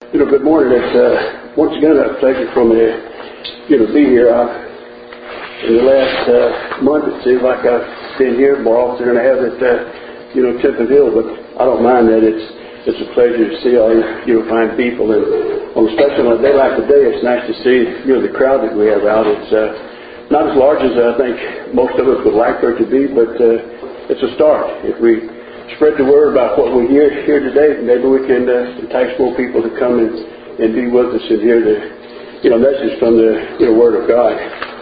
Good morning. It's once again a pleasure for me to be here. In the last month, it seems like I've been here more often than I have at Temple Hill, but I don't mind that. It's a pleasure to see all you fine people, and especially on a day like today, it's nice to see the crowd that we have out. It's not as large as I think most of us would like for it to be, but it's a start. If we spread the word about what we hear here today, maybe we can entice more people to come and be with us and hear the message from the Word of God.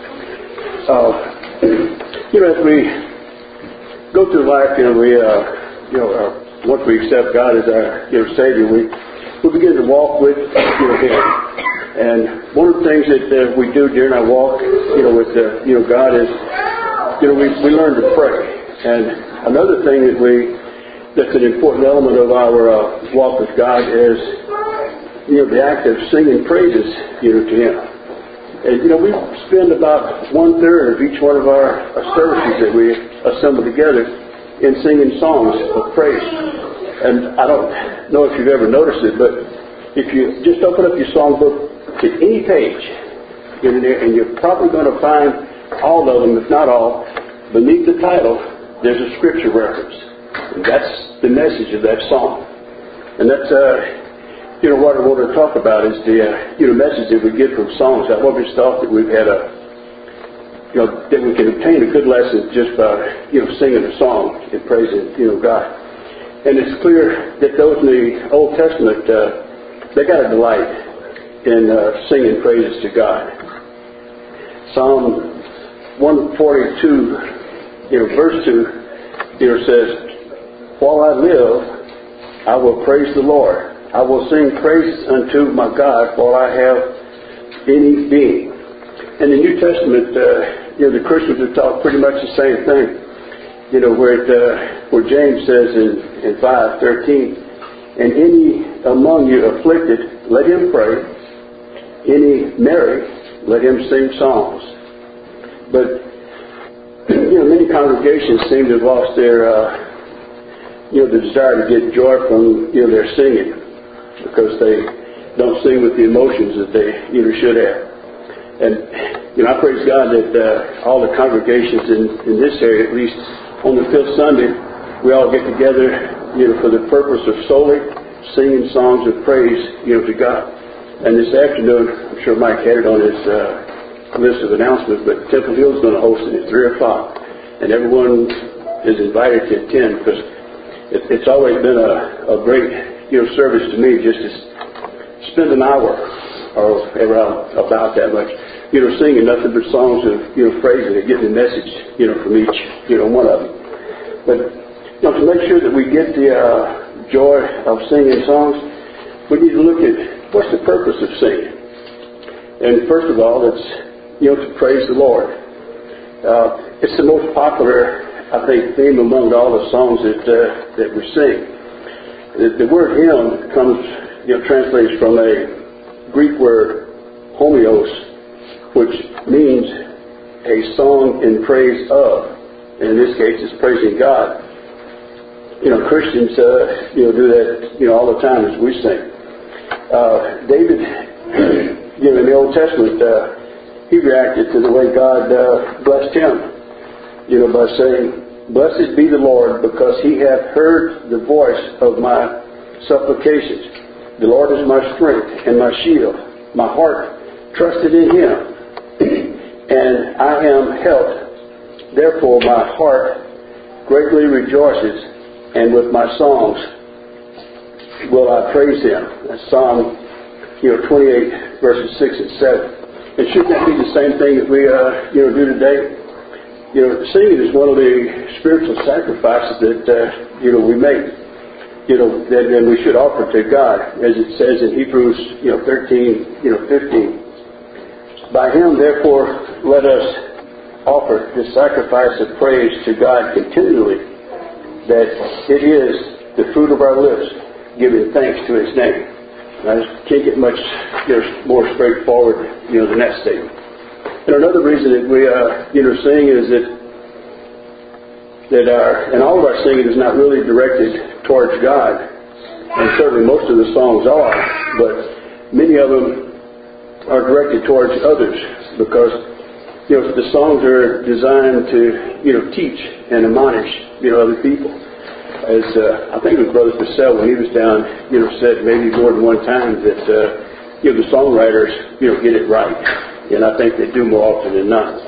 As we go through life, once we accept God as our Savior, we begin to walk with Him. And one of the things that we do during our walk, with God is, we learn to pray. And another thing that's an important element of our walk with God is, the act of singing praises, to Him. And, we spend about 1/3 of each one of our services that we assemble together in singing songs of praise. And I don't know if you've ever noticed it, but if you just open up your songbook to any page, in there, and you're probably going to find all of them, if not all, beneath the title, there's a scripture reference. And that's the message of that song. And that's, what I want to talk about is the message that we get from songs. I've always thought that we've had that we can obtain a good lesson just by, singing a song and praising, God. And it's clear that those in the Old Testament, they got a delight in singing praises to God. Psalm 142, verse 2, says, "While I live, I will praise the Lord. I will sing praise unto my God while I have any being." In the New Testament, the Christians have taught pretty much the same thing. Where James says in 5:13, "And any among you afflicted, let him pray. Any merry, let him sing psalms." But many congregations seem to have lost their the desire to get joy from their singing, because they don't sing with the emotions that they should have. And I praise God that all the congregations in this area, at least on the fifth Sunday, we all get together for the purpose of solely singing songs of praise to God. And this afternoon, I'm sure Mike had it on his list of announcements, but Temple Hill is going to host it at 3 o'clock, and everyone is invited to attend, because it's always been a great service to me just to spend an hour or around about that much singing nothing but songs of praise and getting the message from each one of them. But to make sure that we get the joy of singing songs, we need to look at what's the purpose of singing. And first of all, it's to praise the Lord. It's the most popular, I think, theme among all the songs that we sing. The word hymn comes, translates from a Greek word, homios, which means a song in praise of. And in this case, it's praising God. Christians, do that, all the time as we sing. David, in the Old Testament, he reacted to the way God blessed him, by saying, "Blessed be the Lord, because he hath heard the voice of my supplications. The Lord is my strength and my shield. My heart trusted in him, and I am helped. Therefore my heart greatly rejoices, and with my songs will I praise him." That's Psalm 28, verses 6 and 7. And shouldn't that be the same thing that we do today? Singing is one of the spiritual sacrifices that we make. That we should offer to God, as it says in Hebrews 13, 15. "By him, therefore, let us offer the sacrifice of praise to God continually, that it is the fruit of our lips, giving thanks to his name." I can't get much more straightforward than that statement. And another reason that we sing is that all of our singing is not really directed towards God, and certainly most of the songs are, but many of them are directed towards others because, the songs are designed to, teach and admonish, other people. As I think it was Brother Purcell, when he was down, said maybe more than one time that, the songwriters, get it right. And I think they do more often than not.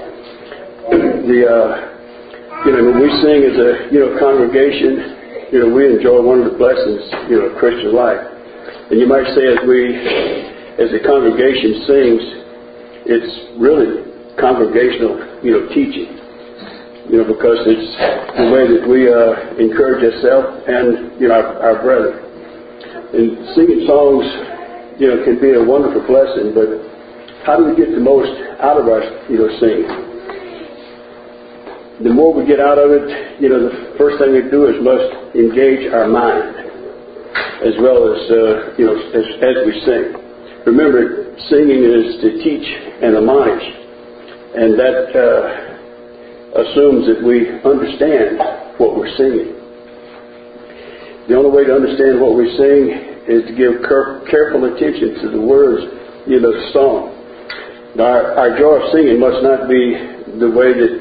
When we sing as a, congregation, we enjoy one of the blessings, of Christian life. And you might say as the congregation sings, it's really congregational, teaching. Because it's the way that we encourage ourselves and, our brethren. And singing songs, can be a wonderful blessing, but how do we get the most out of our, singing? The more we get out of it, the first thing we do is must engage our mind as well as, as we sing. Remember, singing is to teach and admonish, and that assumes that we understand what we're singing. The only way to understand what we sing is to give careful attention to the words, the song. Now, our joy of singing must not be the way that,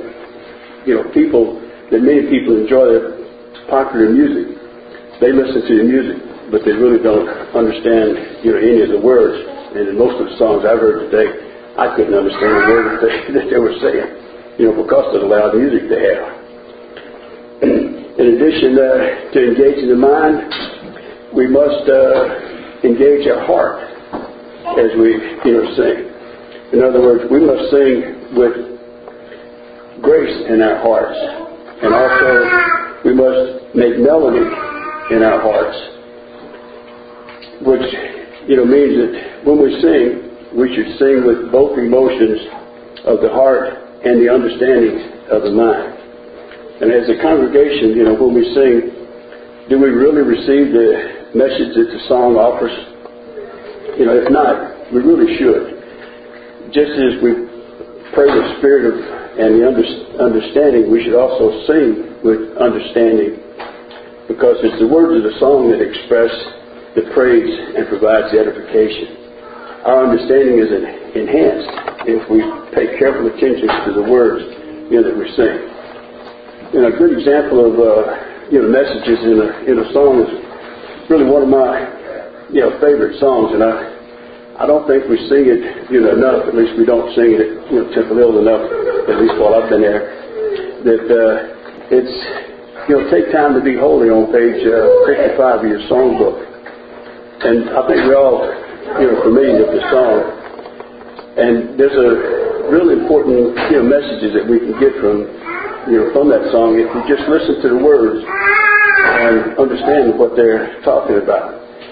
many people enjoy the popular music. They listen to the music, but they really don't understand, any of the words. And in most of the songs I've heard today, I couldn't understand the words that they were saying, because of the loud music they have. In addition to engaging the mind, we must engage our heart as we, sing. In other words, we must sing with grace in our hearts, and also we must make melody in our hearts, which means that when we sing, we should sing with both emotions of the heart and the understanding of the mind. And as a congregation, when we sing, do we really receive the message that the song offers? If not, we really should. Just as we pray the spirit of and the understanding, we should also sing with understanding, because it's the words of the song that express the praise and provides the edification. Our understanding is enhanced if we pay careful attention to the words that we sing. And a good example of messages in a song is really one of my favorite songs, and I don't think we sing it enough. At least we don't sing it Temple enough. At least while I've been there. That it's Take Time to Be Holy on page 55 of your songbook. And I think we're all familiar with the song. And there's a really important messages that we can get from that song if we just listen to the words and understand what they're talking about.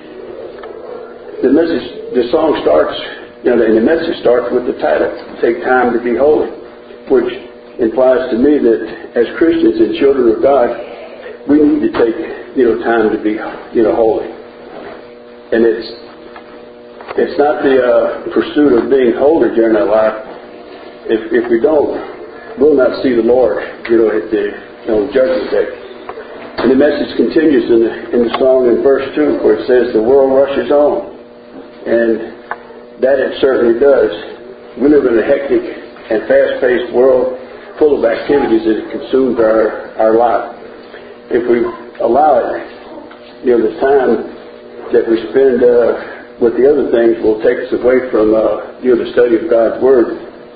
The song starts, and the message starts with the title, Take Time to Be Holy, which implies to me that as Christians and children of God, we need to take, time to be, holy. And it's not the pursuit of being holy during our life. If we don't, we'll not see the Lord, at the Judgment Day. And the message continues in the song in verse 2, where it says, the world rushes on. And that it certainly does. We live in a hectic and fast-paced world full of activities that consumes our life. If we allow it, the time that we spend with the other things will take us away from the study of God's Word,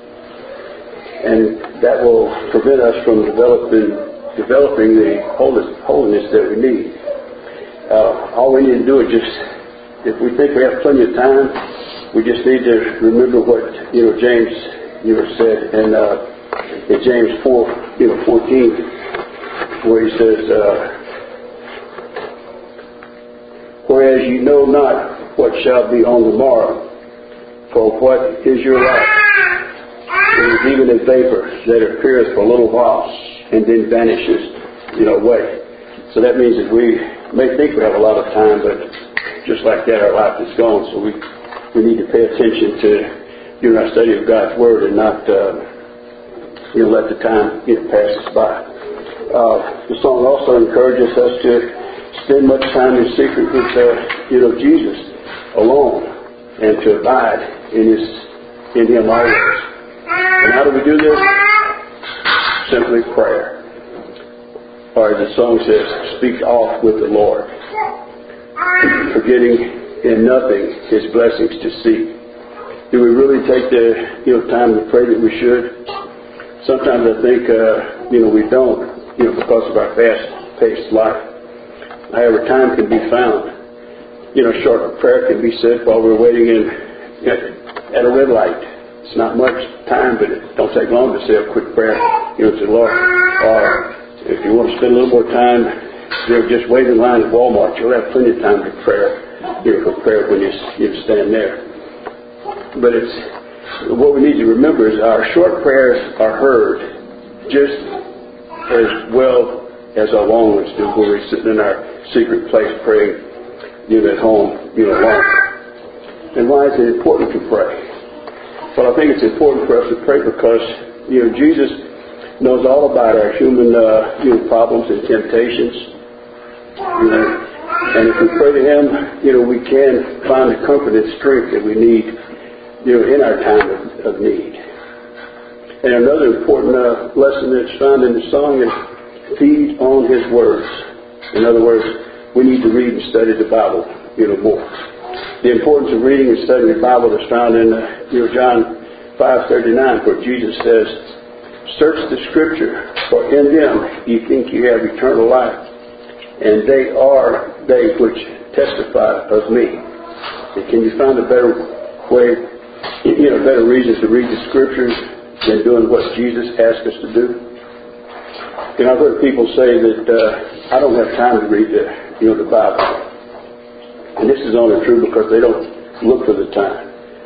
and that will prevent us from developing the holiness that we need. All we need to do is if we think we have plenty of time, we just need to remember what James said in James 4:14, where he says, whereas you know not what shall be on the morrow, for what is your life? It is even a vapor that appeareth for a little while and then vanishes away. So that means that we may think we have a lot of time, but just like that, our life is gone. So we need to pay attention to our study of God's Word and not let the time pass us by. The song also encourages us to spend much time in secret with Jesus alone. and to abide in Him always. And how do we do this? Simply prayer. Or as the song says, speak oft with the Lord, forgetting in nothing His blessings to seek. Do we really take the time to pray that we should? Sometimes I think we don't, because of our fast-paced life. However, time can be found. Short prayer can be said while we're waiting at a red light. It's not much time, but it don't take long to say a quick prayer, to the Lord. Or if you want to spend a little more time, just wait in line at Walmart. You'll have plenty of time for prayer when you stand there. But what we need to remember is our short prayers are heard just as well as our long ones do when we're sitting in our secret place praying, at home, alone. And why is it important to pray? Well, I think it's important for us to pray because, Jesus knows all about our human, problems and temptations. And if we pray to Him, we can find the comfort and strength that we need, in our time of need. And another important lesson that's found in the song is feed on His words. In other words, we need to read and study the Bible, more. The importance of reading and studying the Bible is found in, John 5:39, where Jesus says, "Search the Scripture, for in them you think you have eternal life, and they are they which testify of me." And can you find a better way, better reasons to read the Scriptures than doing what Jesus asked us to do? I've heard people say that I don't have time to read the Bible. And this is only true because they don't look for the time.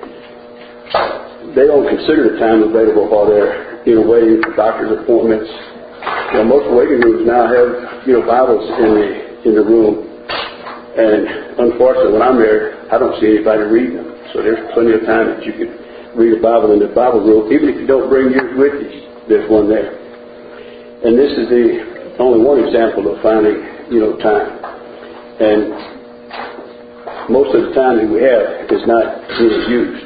They don't consider the time available while they're, waiting for doctor's appointments. Most waiting rooms now have, Bibles in the room. And unfortunately, when I'm there, I don't see anybody reading them. So there's plenty of time that you could read a Bible in the Bible room. Even if you don't bring yours with you, there's one there. And this is only one example of finding, time. And most of the time that we have is not being used.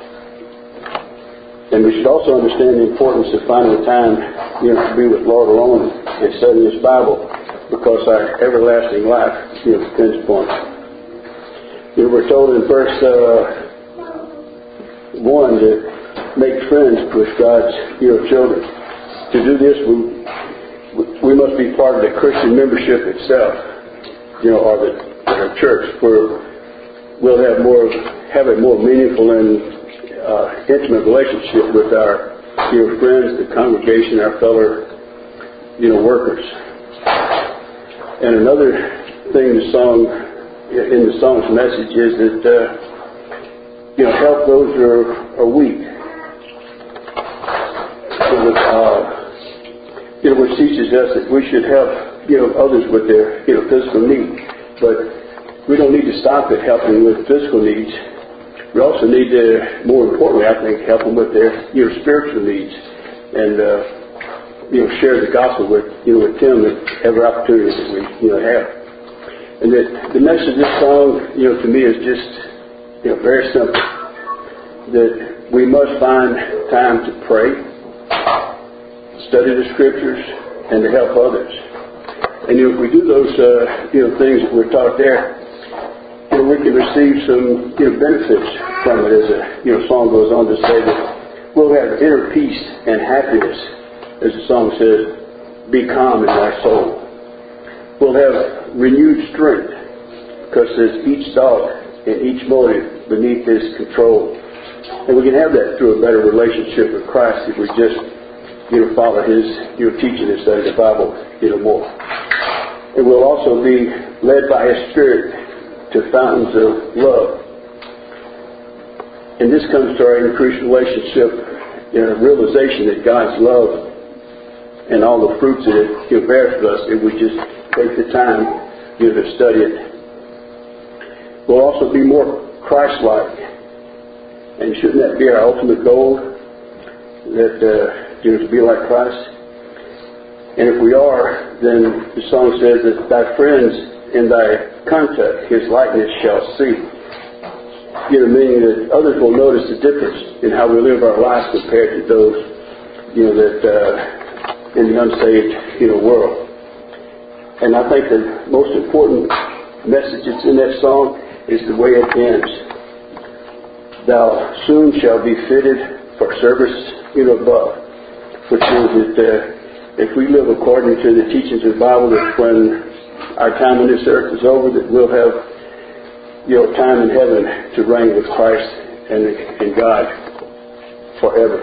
And we should also understand the importance of finding time, to be with Lord alone and studying His Bible, because our everlasting life, depends upon it. We're told in verse 1 to make friends with God's, children. To do this, we must be part of the Christian membership itself, or the church, where we'll have a more meaningful and intimate relationship with our friends, the congregation, our fellow workers. And another thing in the song's message is that help those who are weak. Which teaches us that we should help others with their physical needs, but we don't need to stop at helping with physical needs. We also need to, more importantly, I think, help them with their spiritual needs, and share the gospel with them at every opportunity that we have. And that the message of this song, to me, is just very simple. That we must find time to pray, study the Scriptures, and to help others. And if we do those things that we're taught there, we can receive some benefits from it. As a song goes on to say that we'll have inner peace and happiness, as the song says, be calm in thy soul. We'll have renewed strength because there's each thought and each motive beneath His control. And we can have that through a better relationship with Christ if we just follow His teaching and study the Bible more. And we'll also be led by His Spirit to fountains of love. And this comes to our increased relationship in a realization that God's love and all the fruits that it bears for us if we just take the time to study it. We'll also be more Christ-like. And shouldn't that be our ultimate goal? That to be like Christ? And if we are, then the song says that thy friends in thy contact His likeness shall see. meaning that others will notice the difference in how we live our lives compared to those, that in the unsaved, world. And I think the most important message that's in that song is the way it ends. Thou soon shalt be fitted for service, above. Which means that if we live according to the teachings of the Bible, that when our time on this earth is over, that we'll have, time in heaven to reign with Christ and God forever.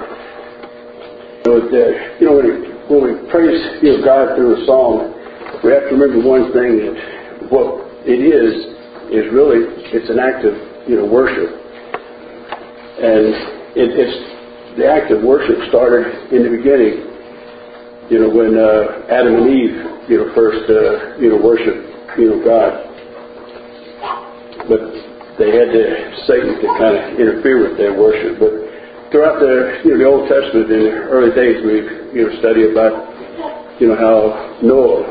When we praise, God through a song, we have to remember one thing, that what it is really, it's an act of, worship. And it's the act of worship started in the beginning, when Adam and Eve, first, worshiped, God. But they had Satan to kind of interfere with their worship. But throughout the Old Testament, in the early days, we've, studied about, how Noah,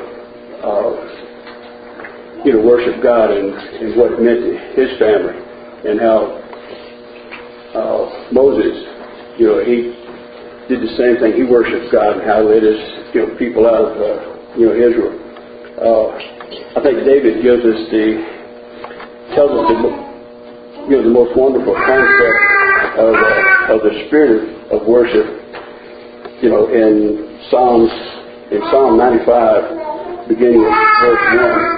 worshiped God and what it meant to his family, and how Moses, he did the same thing. He worshiped God, and how it led his people out of Israel. I think David tells us the most wonderful concept of the spirit of worship. In Psalm 95, beginning with verse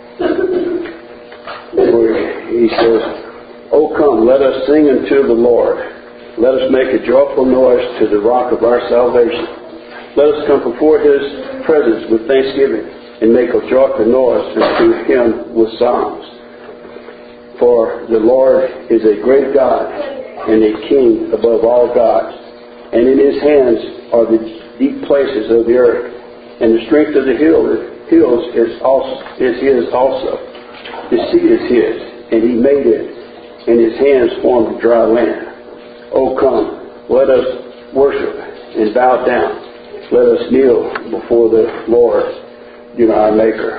1, where he says, "O come, let us sing unto the Lord. Let us make a joyful noise to the rock of our salvation. Let us come before his presence with thanksgiving, and make a joyful noise unto him with psalms. For the Lord is a great God, and a King above all gods. And in his hands are the deep places of the earth, and the strength of the hills is his also. The sea is his, and he made it, and his hands formed the dry land. O come, let us worship and bow down. Let us kneel before the Lord, our Maker."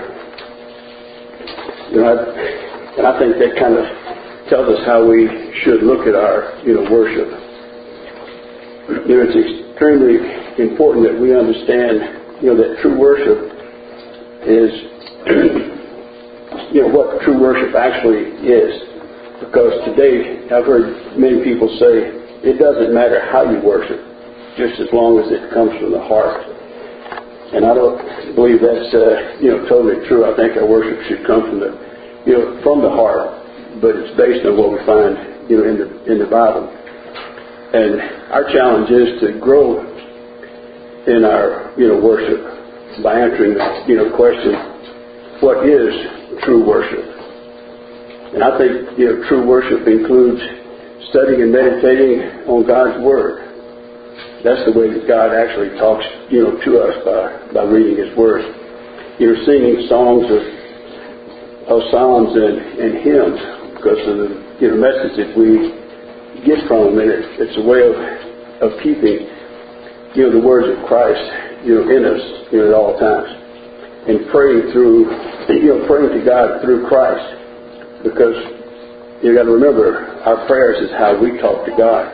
And I think that kind of tells us how we should look at our, worship. It's extremely important that we understand, that true worship is, what true worship actually is. Because today, I've heard many people say, it doesn't matter how you worship, just as long as it comes from the heart. And I don't believe that's, totally true. I think our worship should come from the heart, but it's based on what we find, in the Bible. And our challenge is to grow in our, worship by answering the, question, what is true worship? And I think, true worship includes studying and meditating on God's Word. That's the way that God actually talks, to us by reading His Word. Singing songs of psalms and hymns because of the, message that we get from them, and it's a way of keeping, the words of Christ, in us, at all times, and praying to God through Christ. Because you got to remember, our prayers is how we talk to God.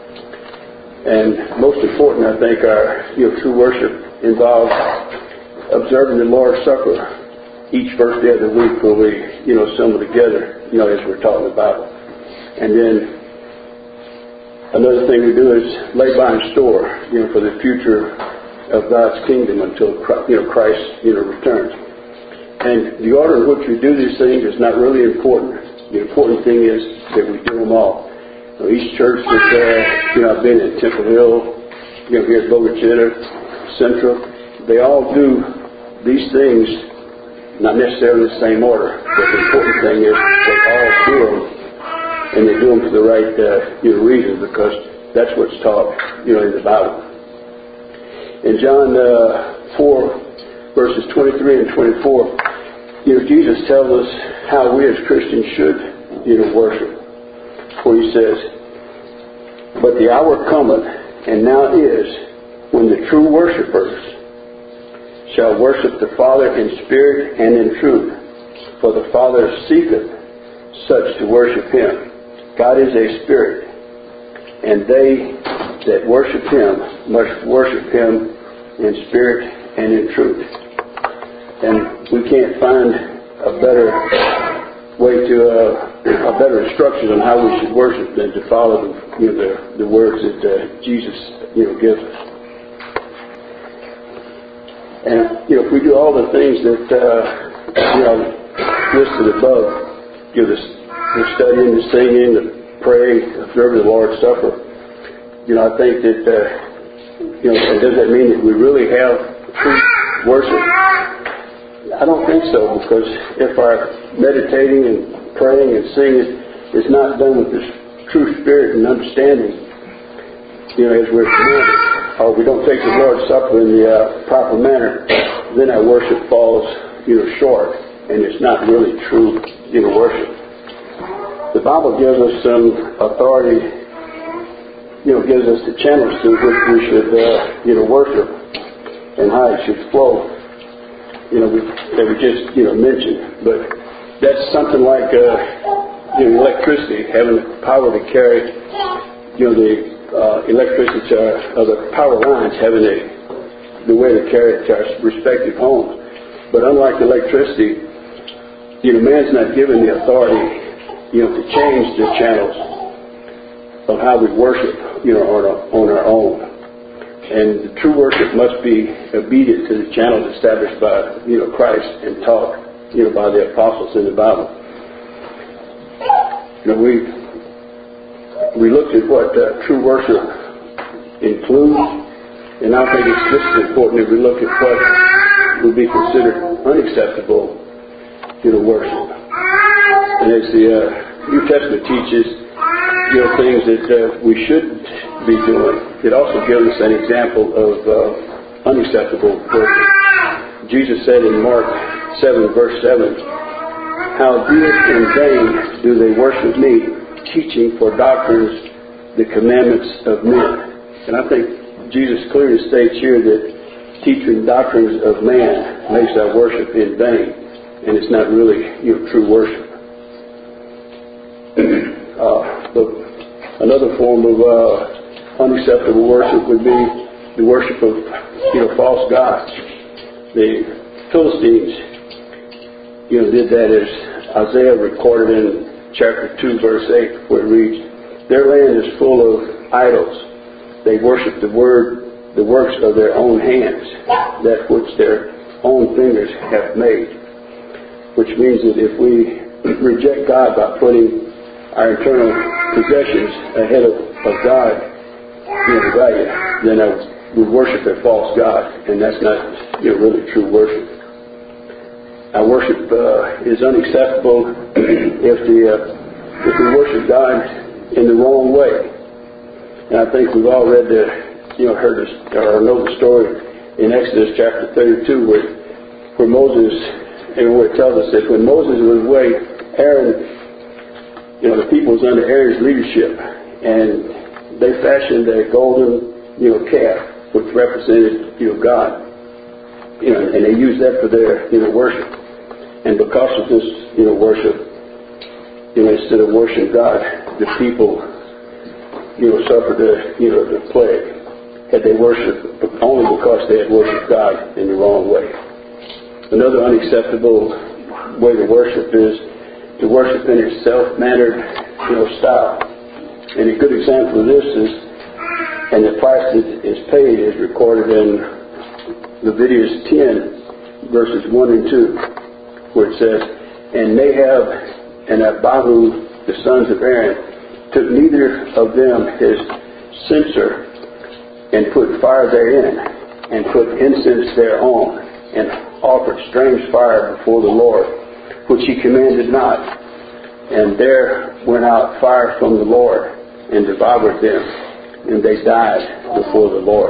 And most important, I think, our true worship involves observing the Lord's Supper each first day of the week when we assemble together, as we're talking about. And then another thing we do is lay by and store, for the future of God's kingdom until Christ returns. And the order in which we do these things is not really important. The important thing is that we do them all. Each church that I've been in, Temple Hill, here at Bogachita, Central, they all do these things, not necessarily in the same order. But the important thing is they all do them, and they do them for the right reason, because that's what's taught in the Bible. In John 4, verses 23 and 24, Jesus tells us how we as Christians should, worship. For he says, "But the hour cometh, and now is, when the true worshipers shall worship the Father in spirit and in truth. For the Father seeketh such to worship him. God is a spirit, and they that worship Him must worship Him in spirit and in truth. And we can't find a better way to, a better instruction on how we should worship than to follow the words that Jesus gives us. And if we do all the things that listed above, the studying, the singing, the praying, observing the Lord's Supper, I think that and does that mean that we really have true worship? I don't think so, because if our meditating and praying and singing is not done with this true spirit and understanding, as we're commanded, or we don't take the Lord's Supper in the proper manner, then our worship falls, short, and it's not really true, worship. The Bible gives us some authority, gives us the channels through which we should, worship and how it should flow. That we just, mentioned. But that's something like, electricity, having the power to carry, the electricity of the power lines, having the way to carry it to our respective homes. But unlike electricity, man's not given the authority, to change the channels of how we worship, on our own. And the true worship must be obedient to the channels established by, Christ and taught, by the apostles in the Bible. We looked at what true worship includes, and I think it's just as important if we look at what would be considered unacceptable, worship. And as the New Testament teaches, things that we shouldn't be doing, it also gives us an example of unacceptable worship. Jesus said in Mark 7, verse 7, "Howbeit in vain do they worship me, teaching for doctrines the commandments of men." And I think Jesus clearly states here that teaching doctrines of man makes our worship in vain, and it's not really true worship. But another form of unacceptable worship would be the worship of false gods. The Philistines did that, as Isaiah recorded in chapter 2, verse 8, where it reads, "Their land is full of idols. They worship the works of their own hands, that which their own fingers have made." Which means that if we reject God by putting our internal possessions ahead of God, value, then we worship a false God, and that's not really true worship. Our worship is unacceptable if we worship God in the wrong way. And I think we've all read heard this, or know the story in Exodus chapter 32, where Moses, and where it tells us that when Moses was away, Aaron, the people was under Aaron's leadership, and they fashioned a golden, calf, which represented, God, and they used that for their, worship. And because of this, worship, instead of worshiping God, the people, suffered the plague. Had they worshipped, only because they had worshipped God in the wrong way. Another unacceptable way to worship is to worship in a self-mannered, style. And a good example of this is, and the price that is paid is recorded in Leviticus 10, verses 1 and 2, where it says, "And Nadab and Abihu, the sons of Aaron, took neither of them his censer, and put fire therein, and put incense thereon, and offered strange fire before the Lord, which he commanded not. And there went out fire from the Lord, and devoured them, and they died before the Lord."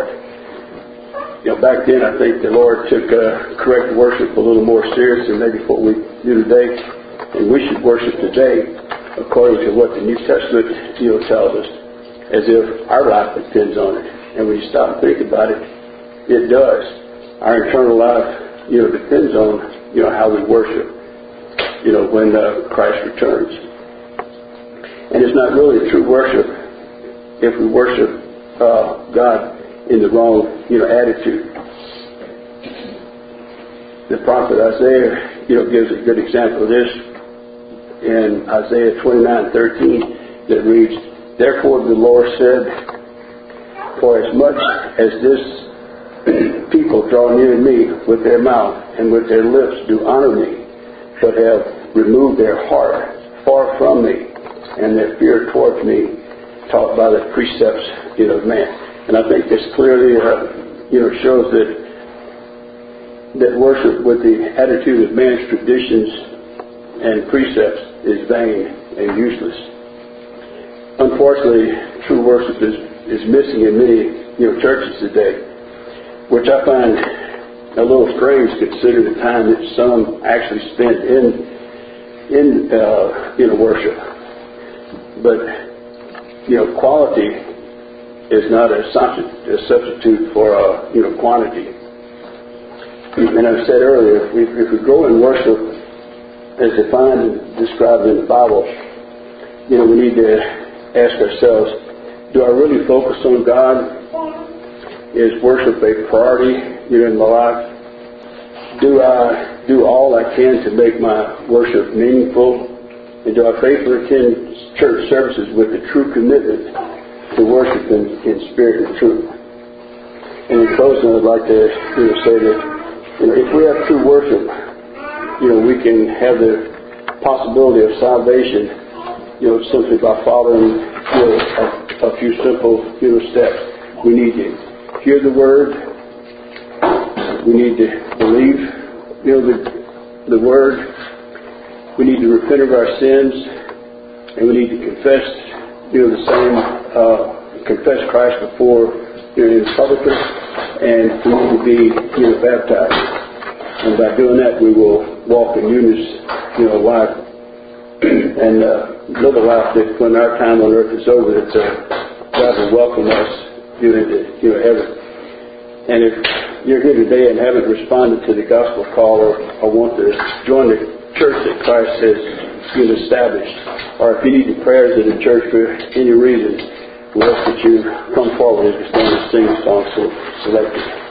Back then I think the Lord took correct worship a little more serious than maybe what we do today. And we should worship today according to what the New Testament tells us, as if our life depends on it. And when you stop and think about it, it does. Our eternal life, depends on, how we worship, when Christ returns. And it's not really true worship if we worship God in the wrong, attitude. The prophet Isaiah, gives a good example of this in Isaiah 29:13 that reads, "Therefore the Lord said, for as much as this people draw near me with their mouth and with their lips do honor me, but have removed their heart far from me, and their fear towards me taught by the precepts of man." And I think this clearly shows that worship with the attitude of man's traditions and precepts is vain and useless. Unfortunately, true worship is missing in many churches today, which I find a little strange considering the time that some actually spend in worship. But quality is not a substitute for quantity. And I said earlier, if we go in worship as defined and described in the Bible, we need to ask ourselves, do I really focus on God? Is worship a priority in my life? Do I do all I can to make my worship meaningful? And do I faithfully attend church services with a true commitment to worship in spirit and truth? And in closing, I'd like to say that if we have true worship, we can have the possibility of salvation, simply by following a few simple steps. We need to hear the word. We need to believe the word. We need to repent of our sins, and we need to confess confess Christ before in publicly, and we need to be baptized. And by doing that, we will walk in newness, life, and live a life that when our time on earth is over, that God will welcome us into heaven. And if you're here today and haven't responded to the gospel call, or want to join the church that Christ has established, or if you need the prayers of the church for any reason, we ask that you come forward and stand and sing the song selected.